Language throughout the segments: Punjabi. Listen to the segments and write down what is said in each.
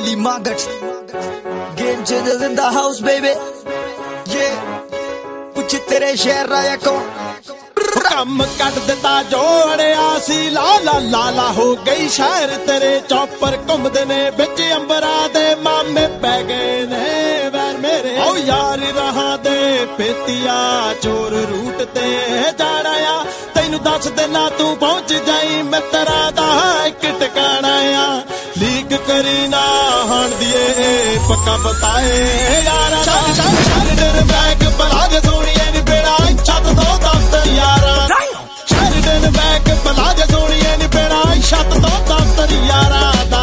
Ellie Margaret, game changers in the house, baby. Yeah, कुछ तेरे शहर आया कौन? ਕੰਮ ਕੱਢ ਦਿੱਤਾ ਜੋੜਿਆ ਸੀ ਲਾਲਾ ਲਾਲਾ ਹੋ ਗਈ ਸ਼ਹਿਰ ਤੇਰੇ ਚੌਪਰ ਘੁੰਮਦੇ ਨੇ ਵਿੱਚ ਅੰਬਰਾਂ ਦੇ ਮਾਮੇ ਪੈ ਗਏ ਨੇ ਵੈਰ ਮੇਰੇ ਓ ਯਾਰ ਰਹਾਂ ਦੇ ਪੇਤੀਆ ਚੋਰ ਰੂਟ ਤੇ ਜਾਣਾ ਆ ਤੈਨੂੰ ਦੱਸ ਦੇਣਾ ਤੂੰ ਪਹੁੰਚ ਜਾਈ ਮਿੱਤਰਾਂ ਦਾ ਇੱਕ ਟਿਕਾਣਾ ਆ ਲੀਕ ਕਰੀ ਨਾ ਹਣ ਦੀਏ ਪੱਕਾ ਬਤਾਏ ਯਾਰਾਂ ਦਾ ਸ਼ਹਿਰ ਬੈਗ ਬਲਾ ਦੇ ਸੋਹਣੀਏ ਨੀ ਬੇੜਾ ਛੱਤ ਤੋਂ ਦਫ਼ਤਰ ਯਾਰਾਂ ਸ਼ਹਿਰ ਬੈਗ ਬਲਾ ਦੇ ਸੋਹਣੀਏ ਨੀ ਬੇੜਾ ਛੱਤ ਤੋਂ ਦਫ਼ਤਰ ਯਾਰਾਂ ਦਾ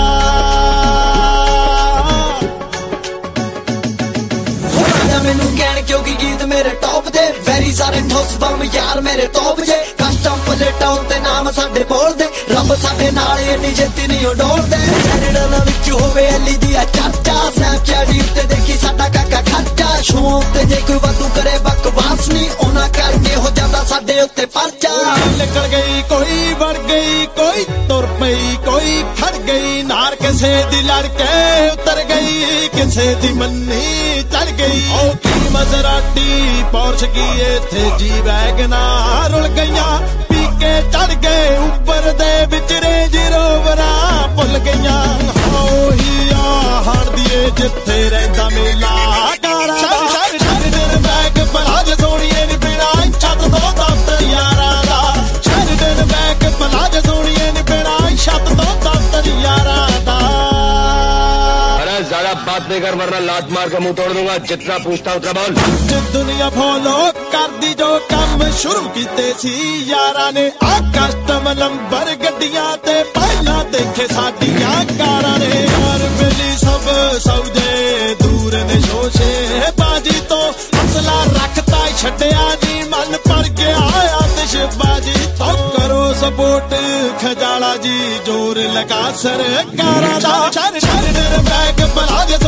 ਮੈਨੂੰ ਕਹਿਣ ਕਿਉਂਕਿ ਗੀਤ ਮੇਰੇ ਟੌਪ ਦੇ ਵੈਰੀ ਸਾਰੇ ਠੋਸ ਬੰਮ ਯਾਰ ਮੇਰੇ ਟੌਪ ਜੇ ਕਸਟਮ ਪਲੇਟਾਂ ਉੱਤੇ ਨਾਮ ਸਾਡੇ ਬੋਲਦੇ ਰੱਬ ਸਾਡੇ ਨਾਲ ਇੰਨੀ ਛੇਤੀ ਨਹੀਂ ਉਡੋਲਦੇ ਕੈਨੇਡਾ ਵਿੱਚ ਹੋਵੇ ਐਲੀ ਦੀ ਚਰਚਾ ਸਨੈਪਚੈਟ ਉੱਤੇ ਦੇਖੀ ਸਾਡਾ ਕਾਕਾ ਖਰਚਾ ਸ਼ੋਅ ਉੱਤੇ ਜੇ ਕੋਈ ਵਾਧੂ ਕਰੇ ਬਕਵਾਸ ਨਹੀਂ ਉਹਨਾਂ ਕਰਕੇ ਹੋ ਜਾਂਦਾ ਸਾਡੇ ਉੱਤੇ ਪਰਚਾ ਨਿਕਲ ਗਈ ਕੋਈ ਵੜ ਗਈ ਕੋਈ ਤੁਰ ਪਈ ਕੋਈ ਖੜ ਗਈ ਨਾਰ ਕਿਸੇ ਦੀ ਲੜ ਕੇ ਉਤਰ ਗਈ ਕਿਸੇ ਦੀ ਮੰਨੀ ਚੜ ਗਈ ਓ ਕੀ ਮਜ਼ਰਾਟੀ ਪੌਰਸ਼ ਕੀ ਇੱਥੇ ਜੀ ਵੈਗਨਾ ਰੁਲ ਗਈਆਂ ਪੀ ਕੇ ਚੜ ਗਏ ਉੱਪਰ ਦੇ ਵਿੱਚ ਰੇਂਜ ਰੋਵਰਾਂ ਭੁੱਲ ਗਈਆਂ ਉਹੀ ਆ ਹਣ ਦੀਏ ਜਿੱਥੇ ਰਹਿੰਦਾ ਮੇਲਾ ਕਾਰਾਂ ਦਾ ਸ਼ਹਿਰ ਬੈਗ ਬਲਾ ਦੇ ਸੋਹਣੀਏ ਨੀ ਬਿਨਾ ਛੱਤ ਤੋਂ ਦਫ਼ਤਰ ਯਾਰਾਂ ਦਾ ਸ਼ਹਿਰ ਬੈਗ ਬਲਾ ਦੇ ਸੋਹਣੀਏ ਨੀ ਬਿਨਾ ਛੱਤ ਤੋਂ ਦਫ਼ਤਰ ਯਾਰਾਂ ਦਾ ज्यादा बात नहीं कर वरना लात मार के मुंह तोड़ दूंगा जितना पूछता उतना बोल दुनिया फॉलो करदी जो काम शुरू कीते सी यारां ने आ कस्टम नंबर गड्डियां ते पहला देखे साडियां कारां ने यार मिली सब सौदे दूर ने शोशे बाजी तो हौसला रखता छड्डिया नी मन पर गया आतिशबाजी तो करो सपोर्ट खजाला जी जोर लगा सरकारां दा शहर बैग बला दे